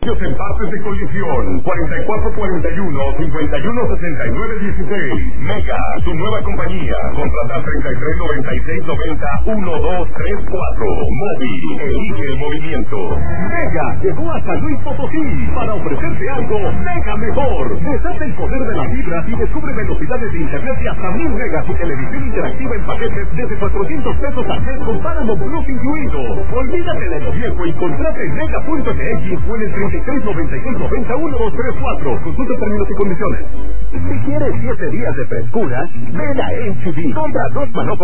En partes de colisión 4441-516916. Mega, tu nueva compañía. Contrata 339690-1234. Móvil, elige el movimiento. Mega llegó a San Luis Potosí para ofrecerte algo mega mejor. Desata el poder de la fibra y descubre velocidades de internet de hasta 1000 megas y televisión interactiva en paquetes desde 400 pesos al mes con Paramount Plus incluido. Olvídate de lo viejo y contrata en mega.mx o en el 339690-1234. Consulta términos y condiciones. Si quieres 7 días de frescura, ven a HB. Compra 2 manoplas